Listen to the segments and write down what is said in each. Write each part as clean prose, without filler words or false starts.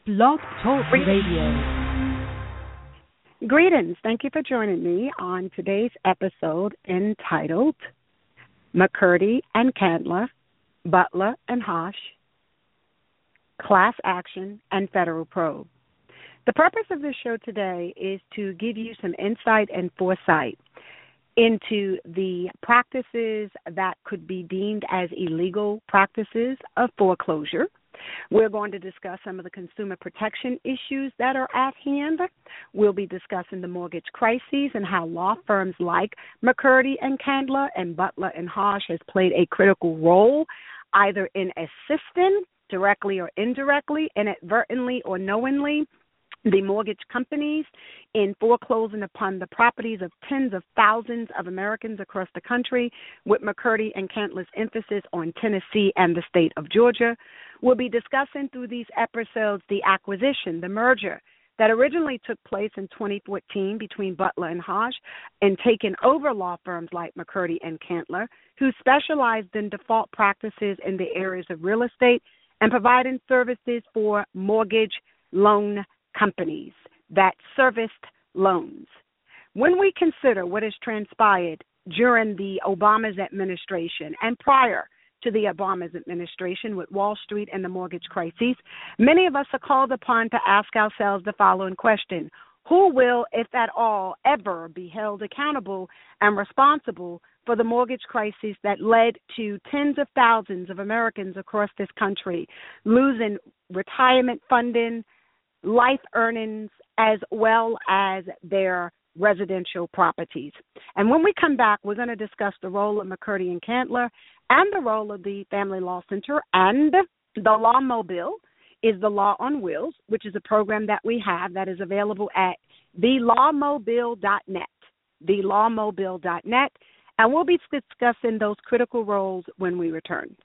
Blog Talk Radio. Greetings. Thank you for joining me on today's episode entitled McCurdy and Candler, Butler and Hosh, Class Action and Federal Probe. The purpose of this show today is to give you some insight and foresight into the practices that could be deemed as illegal practices of foreclosure. We're going to discuss some of the consumer protection issues that are at hand. We'll be discussing the mortgage crises and how law firms like McCurdy and Candler and Butler and Hosh has played a critical role either in assisting directly or indirectly, inadvertently or knowingly, the mortgage companies in foreclosing upon the properties of tens of thousands of Americans across the country, with McCurdy and Candler's emphasis on Tennessee and the state of Georgia. We'll be discussing through these episodes the acquisition, the merger that originally took place in 2014 between Butler and Hosh and taking over law firms like McCurdy and Candler, who specialized in default practices in the areas of real estate and providing services for mortgage loan companies that serviced loans. When we consider what has transpired during the Obama's administration and prior to the Obama's administration with Wall Street and the mortgage crisis, many of us are called upon to ask ourselves the following question: who will, if at all, ever be held accountable and responsible for the mortgage crisis that led to tens of thousands of Americans across this country losing retirement funding, life earnings, as well as their residential properties? And when we come back, we're going to discuss the role of McCurdy and Candler and the role of the Family Law Center, and the Law Mobile is the Law on Wheels, which is a program that we have that is available at thelawmobile.net, thelawmobile.net, and we'll be discussing those critical roles when we return.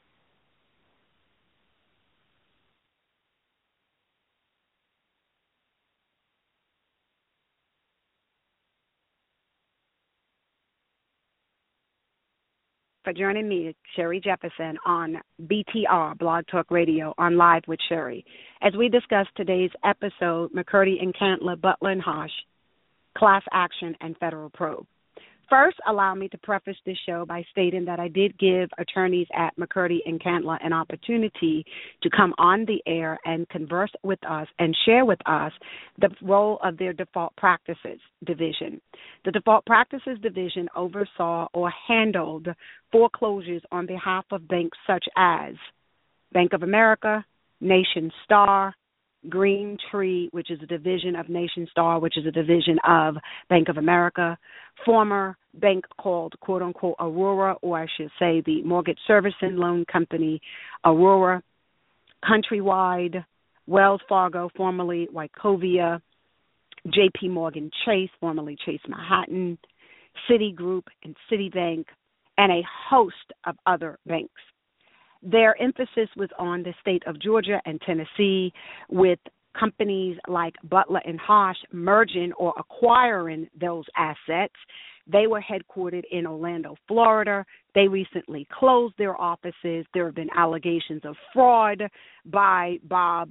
For joining me, Sherry Jefferson, on BTR, Blog Talk Radio, on Live with Sherry, as we discuss today's episode, McCurdy and Candler, Butler and Hosh, Class Action and Federal Probe. First, allow me to preface this show by stating that I did give attorneys at McCurdy and Candler an opportunity to come on the air and converse with us and share with us the role of their Default Practices Division. The Default Practices Division oversaw or handled foreclosures on behalf of banks such as Bank of America, Nation Star, Green Tree, which is a division of Nation Star, which is a division of Bank of America, former bank called, quote-unquote, Aurora, or I should say the Mortgage Servicing Loan Company, Aurora, Countrywide, Wells Fargo, formerly Wachovia, J.P. Morgan Chase, formerly Chase Manhattan, Citigroup and Citibank, and a host of other banks. Their emphasis was on the state of Georgia and Tennessee, with companies like Butler and Hosh merging or acquiring those assets. They were headquartered in Orlando, Florida. They recently closed their offices. There have been allegations of fraud by Bob,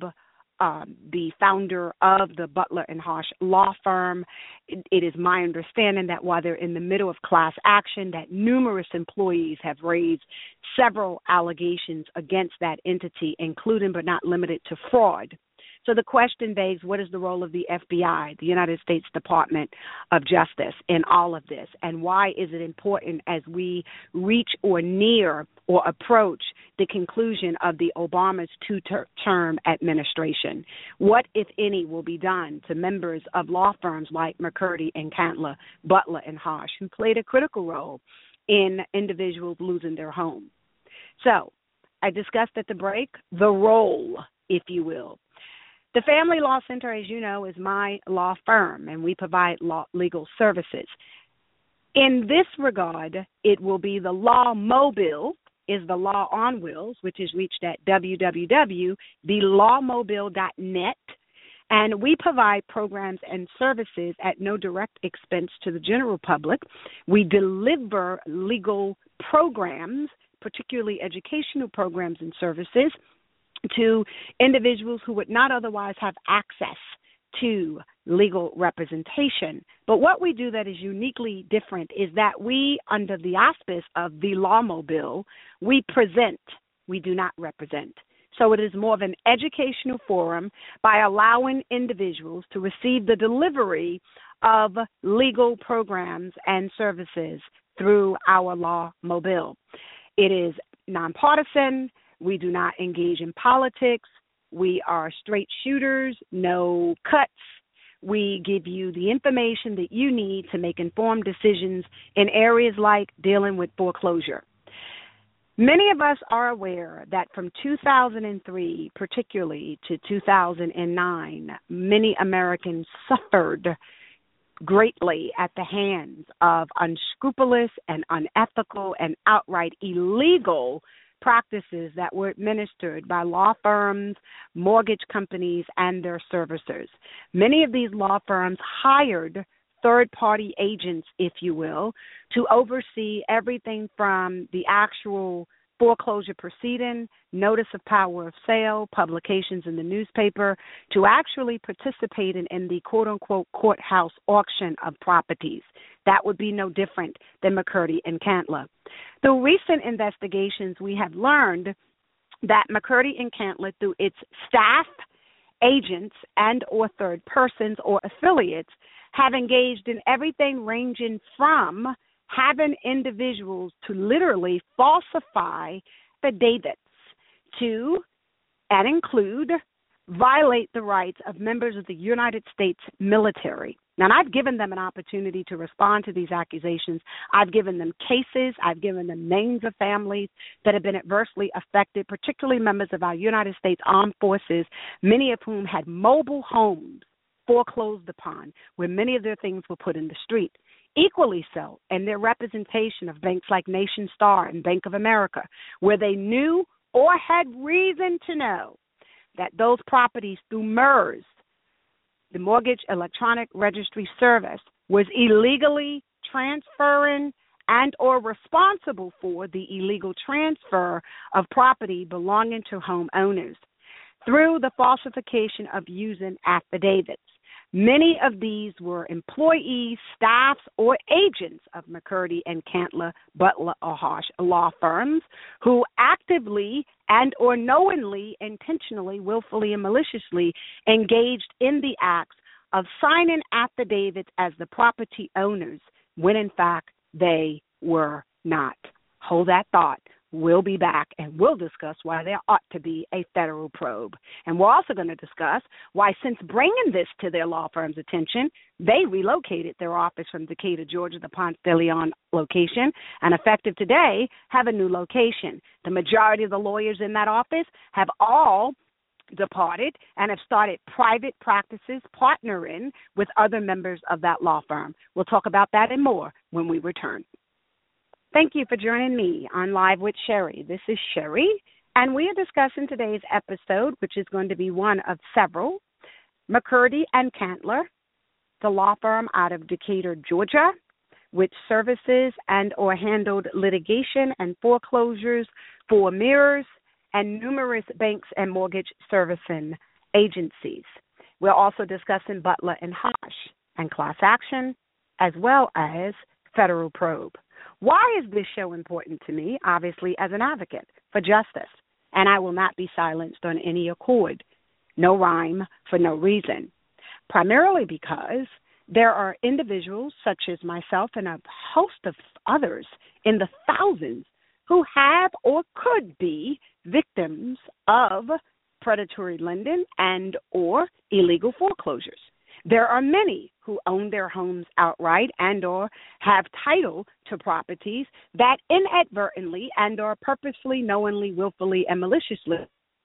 the founder of the Butler and Hosh law firm. It is my understanding that while they're in the middle of class action, that numerous employees have raised several allegations against that entity, including but not limited to fraud. So the question begs, what is the role of the FBI, the United States Department of Justice, in all of this? And why is it important as we reach or near or approach the conclusion of the Obama's two-term administration? What, if any, will be done to members of law firms like McCurdy and Candler, Butler and Hosh, who played a critical role in individuals losing their home? So I discussed at the break the role, if you will. The Family Law Center, as you know, is my law firm, and we provide legal services. In this regard, it will be the Law Mobile, is the Law on Wheels, which is reached at www.thelawmobile.net, and we provide programs and services at no direct expense to the general public. We deliver legal programs, particularly educational programs and services, to individuals who would not otherwise have access to legal representation. But what we do that is uniquely different is that we, under the auspice of the Lawmobile, we present, we do not represent. So it is more of an educational forum by allowing individuals to receive the delivery of legal programs and services through our Lawmobile. It is nonpartisan. We do not engage in politics. We are straight shooters, no cuts. We give you the information that you need to make informed decisions in areas like dealing with foreclosure. Many of us are aware that from 2003, particularly to 2009, many Americans suffered greatly at the hands of unscrupulous and unethical and outright illegal practices that were administered by law firms, mortgage companies, and their servicers. Many of these law firms hired third-party agents, if you will, to oversee everything from the actual foreclosure proceeding, notice of power of sale, publications in the newspaper, to actually participating in the quote-unquote courthouse auction of properties. That would be no different than McCurdy and Cantler. Through recent investigations, we have learned that McCurdy and Cantler, through its staff, agents, and or third persons or affiliates, have engaged in everything ranging from having individuals to literally falsify affidavits to, and include, violate the rights of members of the United States military. Now, I've given them an opportunity to respond to these accusations. I've given them cases. I've given them names of families that have been adversely affected, particularly members of our United States Armed Forces, many of whom had mobile homes foreclosed upon, where many of their things were put in the street. Equally so, and their representation of banks like Nation Star and Bank of America, where they knew or had reason to know that those properties through MERS, the Mortgage Electronic Registry Service, was illegally transferring and or responsible for the illegal transfer of property belonging to homeowners through the falsification of using affidavits. Many of these were employees, staffs, or agents of McCurdy and Cantler, Butler, or Harsh law firms who actively and or knowingly, intentionally, willfully, and maliciously engaged in the acts of signing affidavits as the property owners when, in fact, they were not. Hold that thought. We'll be back and we'll discuss why there ought to be a federal probe. And we're also going to discuss why, since bringing this to their law firm's attention, they relocated their office from Decatur, Georgia, the Ponce de Leon location, and effective today have a new location. The majority of the lawyers in that office have all departed and have started private practices partnering with other members of that law firm. We'll talk about that and more when we return. Thank you for joining me on Live with Sherry. This is Sherry, and we are discussing today's episode, which is going to be one of several, McCurdy and Cantler, the law firm out of Decatur, Georgia, which services and or handled litigation and foreclosures for mirrors and numerous banks and mortgage servicing agencies. We're also discussing Butler and Harsh and class action, as well as federal probe. Why is this show important to me? Obviously, as an advocate for justice, and I will not be silenced on any accord. No rhyme for no reason. Primarily because there are individuals such as myself and a host of others in the thousands who have or could be victims of predatory lending and or illegal foreclosures. There are many who own their homes outright and or have title to properties that inadvertently and or purposely, knowingly, willfully, and maliciously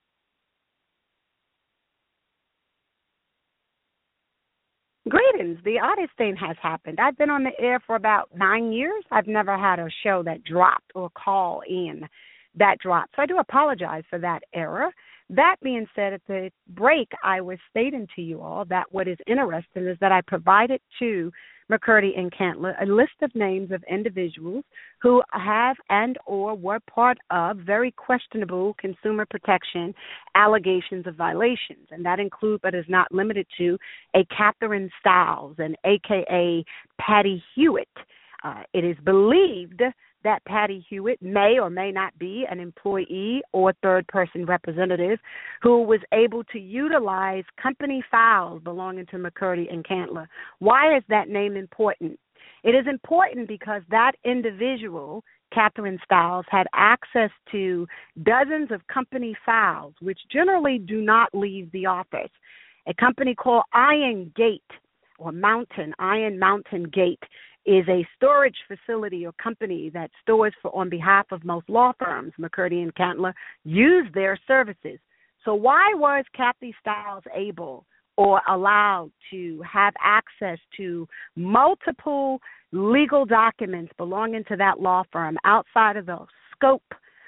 Greetings. The oddest thing has happened. I've been on the air for about 9 years. I've never had a show that dropped or call in that dropped. So I do apologize for that error. That being said, at the break, I was stating to you all that what is interesting is that I provided to McCurdy and Cantler a list of names of individuals who have and or were part of very questionable consumer protection allegations of violations, and that include but is not limited to a Catherine Stiles, an AKA Patty Hewitt. It is believed that Patty Hewitt may or may not be an employee or third-person representative who was able to utilize company files belonging to McCurdy and Cantler. Why is that name important? It is important because that individual, Catherine Stiles, had access to dozens of company files, which generally do not leave the office. A company called Iron Gate or Iron Mountain Gate, is a storage facility or company that stores on behalf of most law firms. McCurdy and Cantler use their services. So why was Kathy Stiles able or allowed to have access to multiple legal documents belonging to that law firm outside of the scope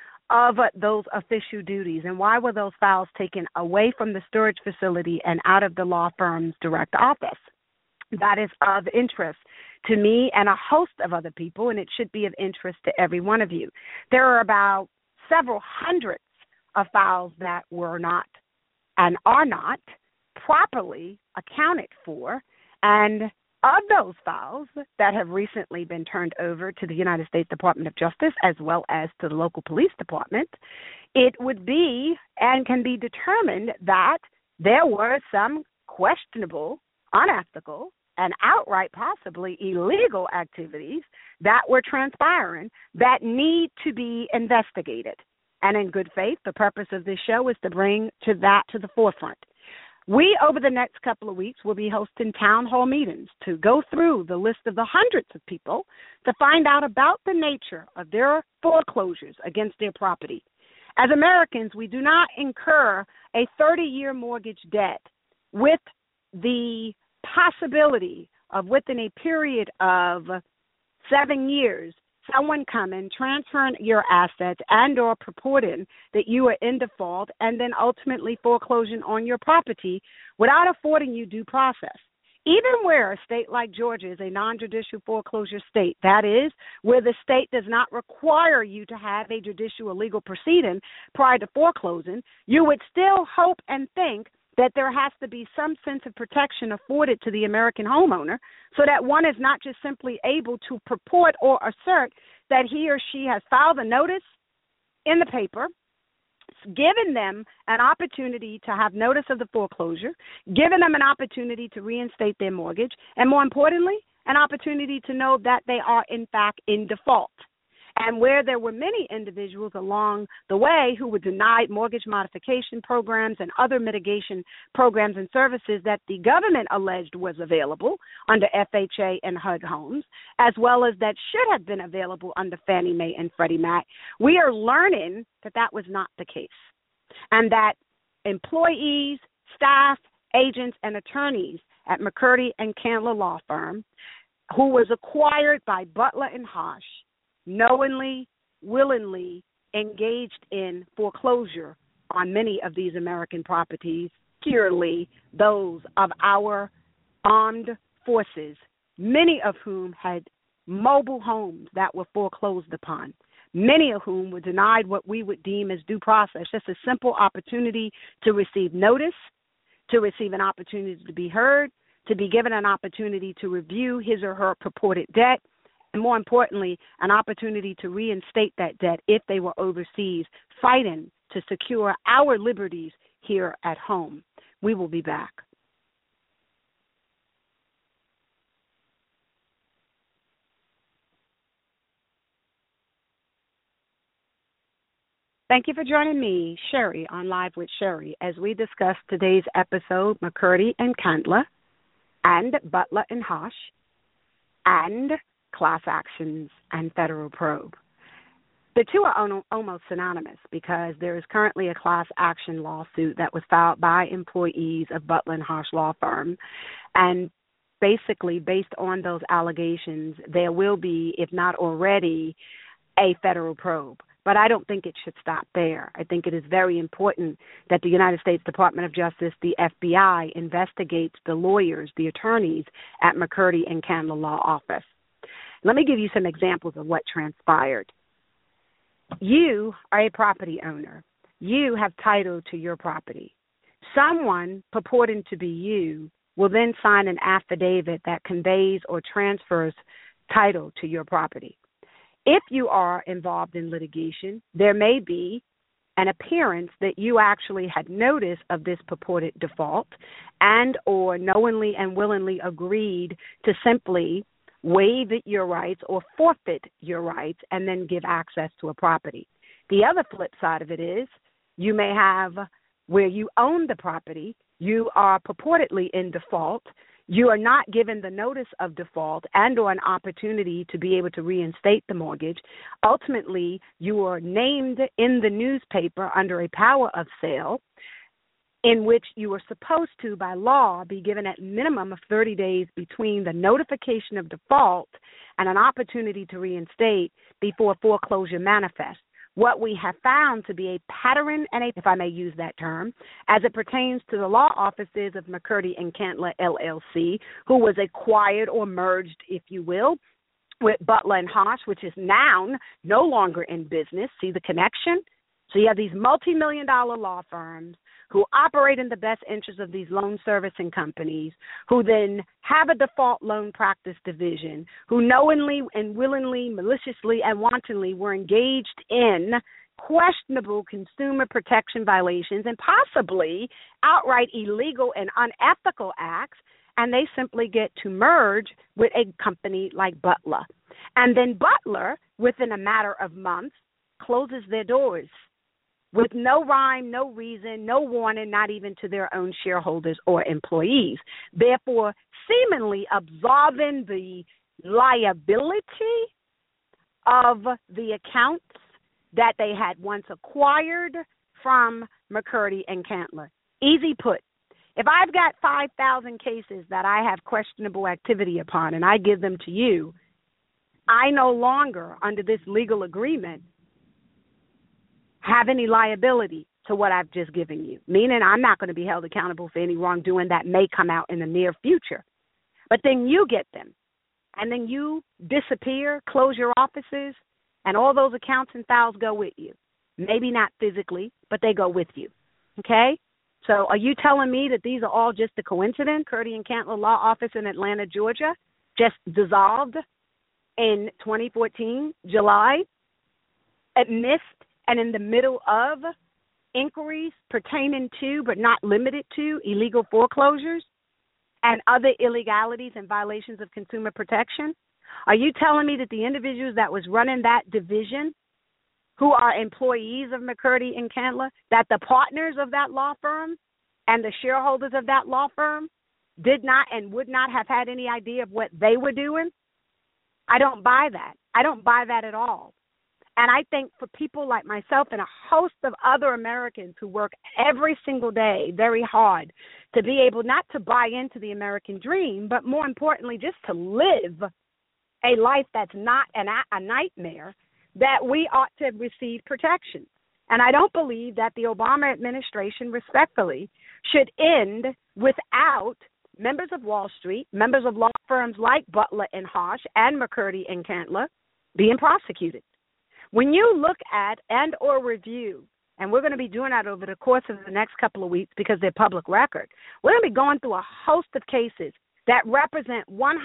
of those official duties? And why were those files taken away from the storage facility and out of the law firm's direct office? That is of interest to me and a host of other people, and it should be of interest to every one of you. There are about several hundreds of files that were not and are not properly accounted for, and of those files that have recently been turned over to the United States Department of Justice as well as to the local police department, it would be and can be determined that there were some questionable, unethical, and outright possibly illegal activities that were transpiring that need to be investigated. And in good faith, the purpose of this show is to bring that to the forefront. We, over the next couple of weeks, will be hosting town hall meetings to go through the list of the hundreds of people to find out about the nature of their foreclosures against their property. As Americans, we do not incur a 30-year mortgage debt with the possibility of within a period of 7 years, someone coming, transferring your assets and or purporting that you are in default and then ultimately foreclosing on your property without affording you due process. Even where a state like Georgia is a non-judicial foreclosure state, that is, where the state does not require you to have a judicial or legal proceeding prior to foreclosing, you would still hope and think that there has to be some sense of protection afforded to the American homeowner so that one is not just simply able to purport or assert that he or she has filed a notice in the paper, given them an opportunity to have notice of the foreclosure, given them an opportunity to reinstate their mortgage, and more importantly, an opportunity to know that they are in fact in default. And where there were many individuals along the way who were denied mortgage modification programs and other mitigation programs and services that the government alleged was available under FHA and HUD homes, as well as that should have been available under Fannie Mae and Freddie Mac, we are learning that that was not the case, and that employees, staff, agents, and attorneys at McCurdy and Cantler Law Firm, who was acquired by Butler and Hosch, knowingly, willingly engaged in foreclosure on many of these American properties, purely those of our armed forces, many of whom had mobile homes that were foreclosed upon, many of whom were denied what we would deem as due process, just a simple opportunity to receive notice, to receive an opportunity to be heard, to be given an opportunity to review his or her purported debt, and more importantly, an opportunity to reinstate that debt if they were overseas, fighting to secure our liberties here at home. We will be back. Thank you for joining me, Sherry, on Live with Sherry, as we discuss today's episode, McCurdy and Cantler, and Butler and Hosch, and class actions and federal probe. The two are almost synonymous because there is currently a class action lawsuit that was filed by employees of Butler and Hosch Law Firm, and basically based on those allegations, there will be, if not already, a federal probe. But I don't think it should stop there. I think it is very important that the United States Department of Justice, the FBI, investigates the lawyers, the attorneys at McCurdy and Candler Law Office. Let me give you some examples of what transpired. You are a property owner. You have title to your property. Someone purporting to be you will then sign an affidavit that conveys or transfers title to your property. If you are involved in litigation, there may be an appearance that you actually had notice of this purported default and or knowingly and willingly agreed to simply waive your rights or forfeit your rights and then give access to a property. The other flip side of it is you may have where you own the property, you are purportedly in default, you are not given the notice of default and or an opportunity to be able to reinstate the mortgage. Ultimately, you are named in the newspaper under a power of sale in which you are supposed to, by law, be given at minimum of 30 days between the notification of default and an opportunity to reinstate before foreclosure manifests. What we have found to be a pattern, and if I may use that term, as it pertains to the law offices of McCurdy and Candler LLC, who was acquired or merged, if you will, with Butler and Hosch, which is now no longer in business. See the connection? So you have these multi-million-dollar law firms who operate in the best interest of these loan servicing companies, who then have a default loan practice division, who knowingly and willingly, maliciously and wantonly were engaged in questionable consumer protection violations and possibly outright illegal and unethical acts, and they simply get to merge with a company like Butler. And then Butler, within a matter of months, closes their doors with no rhyme, no reason, no warning, not even to their own shareholders or employees, therefore seemingly absolving the liability of the accounts that they had once acquired from McCurdy and Candler. Easy put. If I've got 5,000 cases that I have questionable activity upon and I give them to you, I no longer, under this legal agreement, have any liability to what I've just given you, meaning I'm not going to be held accountable for any wrongdoing that may come out in the near future. But then you get them, and then you disappear, close your offices, and all those accounts and files go with you. Maybe not physically, but they go with you, okay? So are you telling me that these are all just a coincidence? McCurdy and Candler Law Office in Atlanta, Georgia, just dissolved in 2014, July, amidst and in the middle of inquiries pertaining to, but not limited to, illegal foreclosures and other illegalities and violations of consumer protection? Are you telling me that the individuals that was running that division, who are employees of McCurdy and Candler, that the partners of that law firm and the shareholders of that law firm did not and would not have had any idea of what they were doing? I don't buy that. I don't buy that at all. And I think for people like myself and a host of other Americans who work every single day very hard to be able not to buy into the American dream, but more importantly, just to live a life that's not a nightmare, that we ought to receive protection. And I don't believe that the Obama administration, respectfully, should end without members of Wall Street, members of law firms like Butler and Hosch and McCurdy and Candler being prosecuted. When you look at and or review, and we're going to be doing that over the course of the next couple of weeks because they're public record, we're going to be going through a host of cases that represent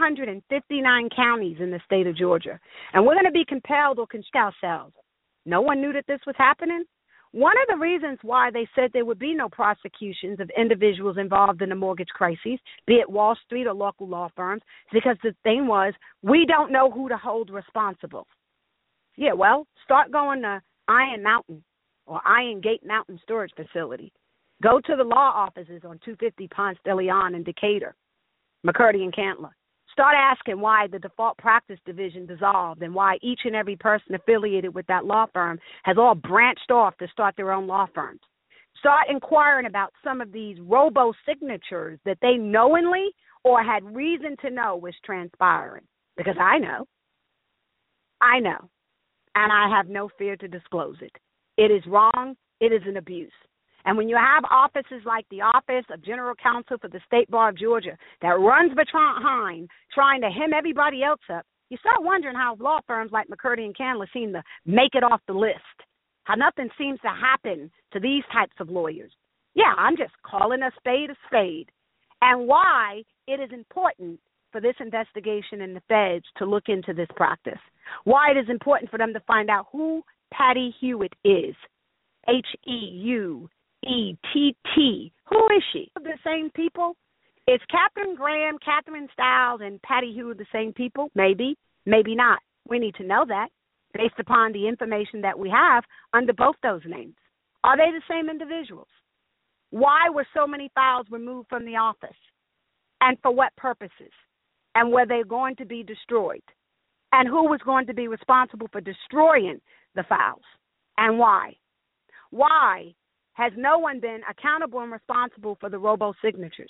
159 counties in the state of Georgia. And we're going to be compelled or constrain ourselves. No one knew that this was happening. One of the reasons why they said there would be no prosecutions of individuals involved in the mortgage crises, be it Wall Street or local law firms, is because the thing was, we don't know who to hold responsible. Yeah, well, start going to Iron Mountain or Iron Gate Mountain Storage Facility. Go to the law offices on 250 Ponce de Leon in Decatur, McCurdy and Candler. Start asking why the default practice division dissolved and why each and every person affiliated with that law firm has all branched off to start their own law firms. Start inquiring about some of these robo-signatures that they knowingly or had reason to know was transpiring. Because I know. and I have no fear to disclose it. It is wrong. It is an abuse. And when you have offices like the Office of General Counsel for the State Bar of Georgia that runs behind trying to hem everybody else up, you start wondering how law firms like McCurdy and Candler seem to make it off the list, how nothing seems to happen to these types of lawyers. Yeah, I'm just calling a spade, and why it is important for this investigation in the feds to look into this practice, why it is important for them to find out who Patty Hewitt is, Heuett. Who is she? The same people? Is Catherine Graham, Catherine Stiles, and Patty Hewitt the same people? Maybe, maybe not. We need to know that based upon the information that we have under both those names. Are they the same individuals? Why were so many files removed from the office? And for what purposes? And were they going to be destroyed? And who was going to be responsible for destroying the files? And why? Why has no one been accountable and responsible for the robo-signatures?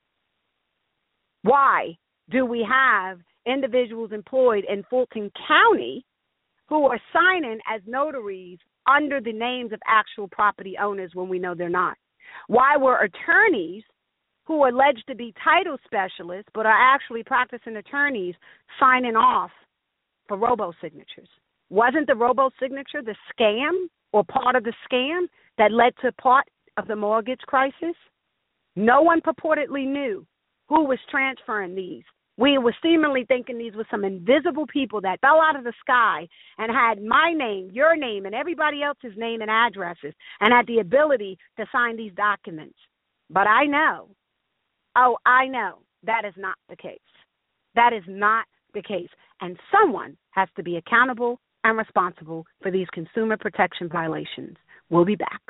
Why do we have individuals employed in Fulton County who are signing as notaries under the names of actual property owners when we know they're not? Why were attorneys who are alleged to be title specialists but are actually practicing attorneys signing off for robo-signatures? Wasn't the robo-signature the scam or part of the scam that led to part of the mortgage crisis? No one purportedly knew who was transferring these. We were seemingly thinking these were some invisible people that fell out of the sky and had my name, your name, and everybody else's name and addresses and had the ability to sign these documents. But I know that is not the case. That is not the case. And someone has to be accountable and responsible for these consumer protection violations. We'll be back.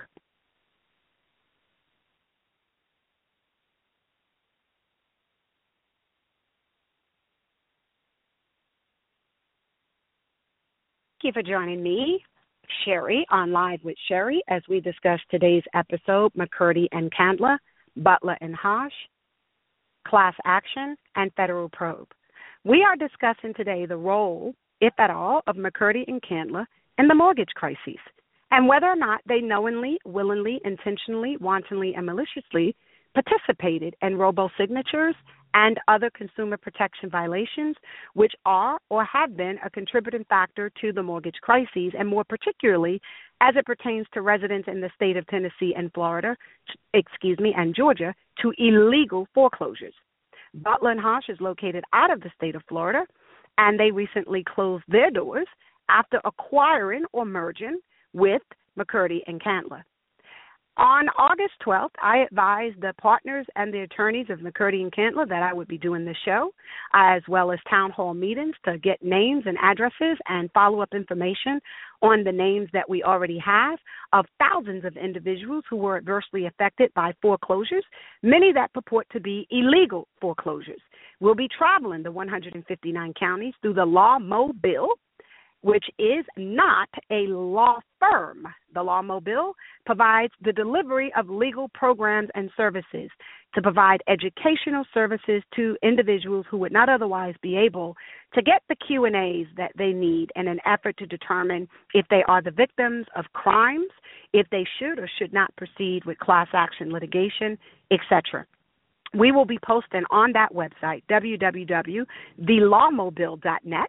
Thank you for joining me, Sherry, on Live with Sherry, as we discuss today's episode, McCurdy and Candler, Butler and Hosch, class action, and federal probe. We are discussing today the role, if at all, of McCurdy and Candler in the mortgage crises, and whether or not they knowingly, willingly, intentionally, wantonly, and maliciously participated in robo-signatures and other consumer protection violations, which are or have been a contributing factor to the mortgage crises, and more particularly as it pertains to residents in the state of Tennessee and and Georgia, to illegal foreclosures. Butler and Hosch is located out of the state of Florida, and they recently closed their doors after acquiring or merging with McCurdy and Candler. On August 12th, I advised the partners and the attorneys of McCurdy and Candler that I would be doing this show, as well as town hall meetings to get names and addresses and follow-up information on the names that we already have of thousands of individuals who were adversely affected by foreclosures, many that purport to be illegal foreclosures. We'll be traveling the 159 counties through the Law Mobile, which is not a law firm. The Law Mobile provides the delivery of legal programs and services to provide educational services to individuals who would not otherwise be able to get the Q&As that they need in an effort to determine if they are the victims of crimes, if they should or should not proceed with class action litigation, etc. We will be posting on that website, www.thelawmobile.net,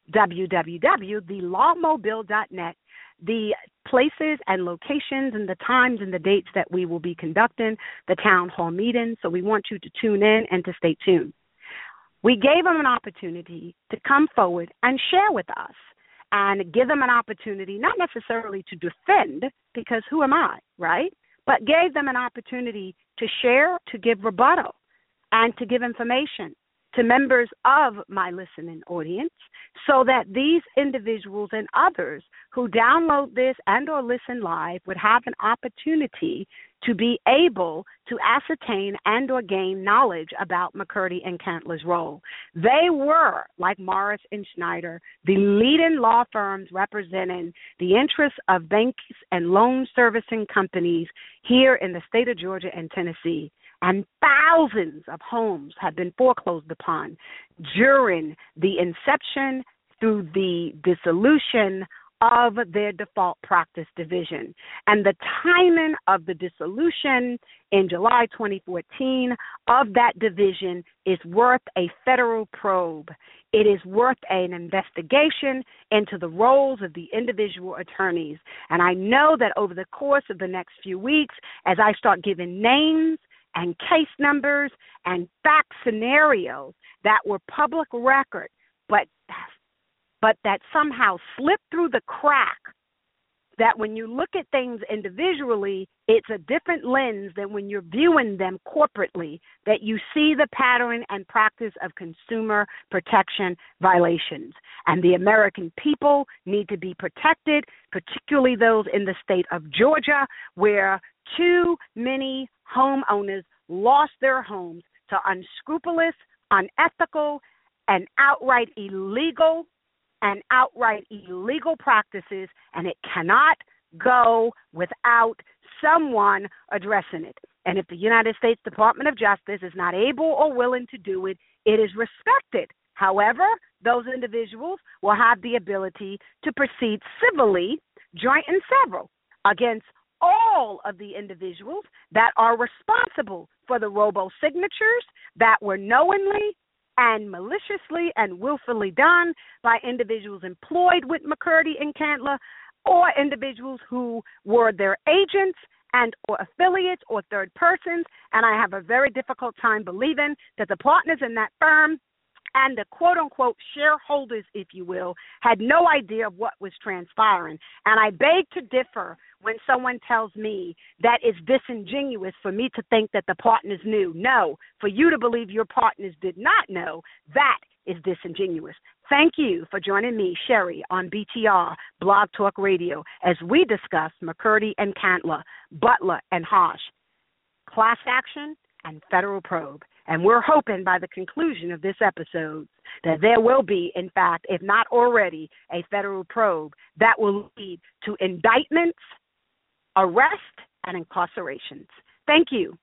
www.thelawmobile.net, the places and locations and the times and the dates that we will be conducting the town hall meeting. So we want you to tune in and to stay tuned. We gave them an opportunity to come forward and share with us and give them an opportunity, not necessarily to defend, because who am I, right? But gave them an opportunity to share, to give rebuttal, and to give information to members of my listening audience, so that these individuals and others who download this and or listen live would have an opportunity to be able to ascertain and or gain knowledge about McCurdy and Candler's role. They were, like Morris and Schneider, the leading law firms representing the interests of banks and loan servicing companies here in the state of Georgia and Tennessee. And thousands of homes have been foreclosed upon during the inception through the dissolution of their default practice division. And the timing of the dissolution in July 2014 of that division is worth a federal probe. It is worth an investigation into the roles of the individual attorneys. And I know that over the course of the next few weeks, as I start giving names and case numbers and fact scenarios that were public record, but that somehow slipped through the crack, that when you look at things individually, it's a different lens than when you're viewing them corporately, that you see the pattern and practice of consumer protection violations. And the American people need to be protected, particularly those in the state of Georgia, where too many homeowners lost their homes to unscrupulous, unethical, and outright illegal practices, and it cannot go without someone addressing it. And if the United States Department of Justice is not able or willing to do it, it is respected. However, those individuals will have the ability to proceed civilly, joint and several, against all of the individuals that are responsible for the robo-signatures that were knowingly and maliciously and willfully done by individuals employed with McCurdy and Cantler, or individuals who were their agents and or affiliates or third persons. And I have a very difficult time believing that the partners in that firm and the quote-unquote shareholders, if you will, had no idea of what was transpiring. And I beg to differ when someone tells me that it's disingenuous for me to think that the partners knew. No, for you to believe your partners did not know, that is disingenuous. Thank you for joining me, Sherry, on BTR, Blog Talk Radio, as we discuss McCurdy and Cantler, Butler and Hosch, class action and federal probe. And we're hoping by the conclusion of this episode that there will be, in fact, if not already, a federal probe that will lead to indictments, arrest, and incarcerations. Thank you.